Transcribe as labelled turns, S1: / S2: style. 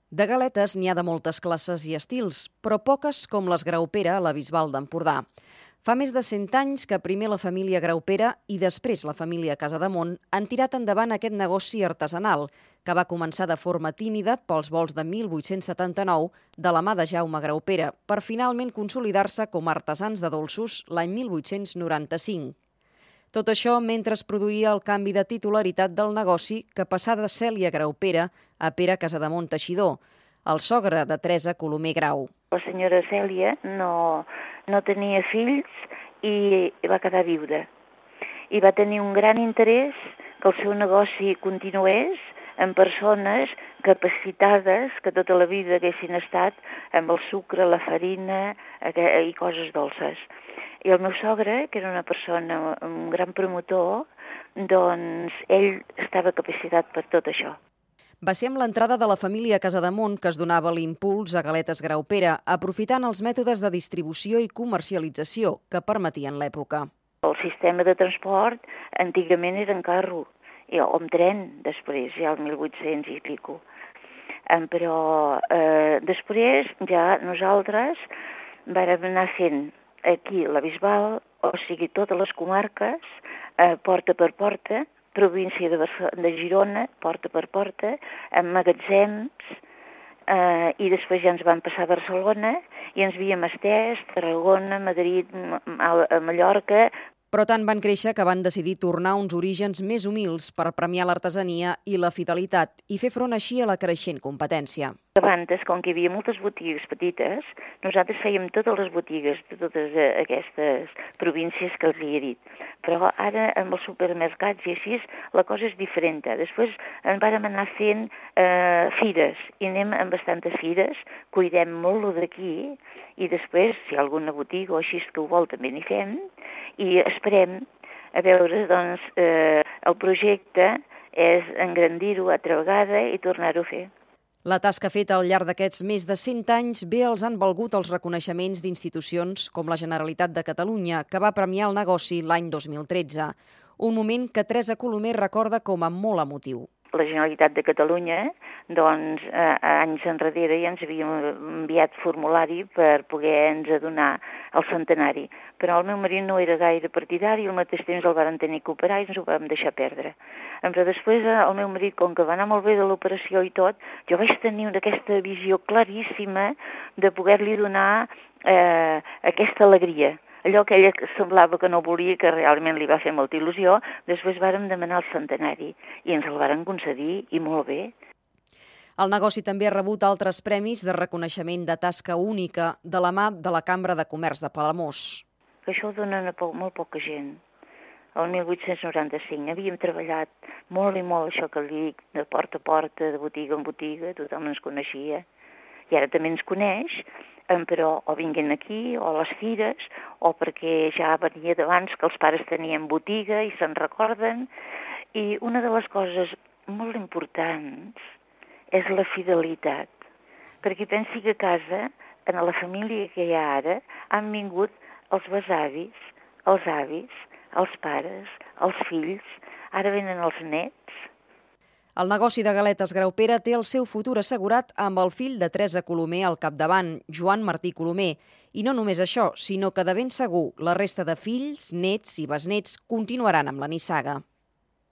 S1: De galetes n'hi ha de moltes classes i estils, però poques com les Graupera a la Bisbal d'Empordà. Fa més de 100 anys que primer la família Graupera i després la família Casademont han tirat endavant aquest negoci artesanal, que va començar de forma tímida pels volts de 1879 de la mà de Jaume Graupera, per finalment consolidar-se com a artesans de dolços l'any 1895. Tot això mentre es produïa el canvi de titularitat del negoci que passà de Cèlia Graupera a Pere Casademont Teixidor, el sogre de Teresa Colomer Grau.
S2: La senyora Cèlia no tenia fills i va quedar viuda. I va tenir un gran interès que el seu negoci continués amb persones capacitades que tota la vida haguessin estat amb el sucre, la farina i coses dolces. I el meu sogre, que era una persona, un gran promotor, doncs ell estava capacitat per tot això.
S1: Va ser amb l'entrada de la família Casademont que es donava l'impuls a Galetes Graupera, aprofitant els mètodes de distribució i comercialització que permetien l'època.
S2: El sistema de transport antigament era en carro, o amb tren, després, ja el 1800 i pico. Però després ja nosaltres vàrem anar fent aquí la Bisbal, o sigui, totes les comarques, porta per porta, província de Girona, porta per porta, amb magatzems, i després ja ens vam passar a Barcelona i ens havíem estès, Tarragona, Madrid, Mallorca.
S1: Però tant van créixer que van decidir tornar a uns orígens més humils per premiar l'artesania i la fidelitat i fer front així a la creixent competència.
S2: Abans, com que hi havia moltes botigues petites, nosaltres fèiem totes les botigues de totes aquestes províncies que els hi he dit. Però ara amb els supermercats i així la cosa és diferent. Després en vàrem anar fent fires i anem amb bastantes fires, cuidem molt lo d'aquí i després, si hi ha alguna botiga o així que ho vol, també n'hi fem i esperem a veure, doncs, el projecte és engrandir-ho altra vegada i tornar-ho a fer.
S1: La tasca feta al llarg d'aquests més de 100 anys bé els han valgut els reconeixements d'institucions com la Generalitat de Catalunya, que va premiar el negoci l'any 2013, un moment que Teresa Colomer recorda com a molt emotiu.
S2: La Generalitat de Catalunya, doncs, anys enrere ja ens havia enviat formulari per poder-nos adonar el centenari. Però el meu marit no era gaire partidari, al mateix temps el varen tenir que operar i ens ho vam deixar perdre. Però després el meu marit, com que va anar molt bé de l'operació i tot, jo vaig tenir aquesta visió claríssima de poder-li donar aquesta alegria. Allò que ella semblava que no volia, que realment li va fer molta il·lusió, després vàrem demanar el centenari i ens el varen concedir i molt bé.
S1: El negoci també ha rebut altres premis de reconeixement de tasca única de la mà de la Cambra de Comerç de Palamós.
S2: Això ho donen a molt poca gent. El 1895 havíem treballat molt i molt això que li dic, de porta a porta, de botiga en botiga, tothom ens coneixia. I ara també ens coneix, però o vinguin aquí, o a les fires, o perquè ja venia d'abans que els pares tenien botiga i se'n recorden. I una de les coses molt importants és la fidelitat, perquè pensi que a casa, en la família que hi ha ara, han vingut els besavis, els avis, els pares, els fills, ara venen els nets.
S1: El negoci de Galetes Graupera té el seu futur assegurat amb el fill de Teresa Colomer al capdavant, Joan Martí Colomer. I no només això, sinó que de ben segur la resta de fills, nets i besnets continuaran amb la nissaga.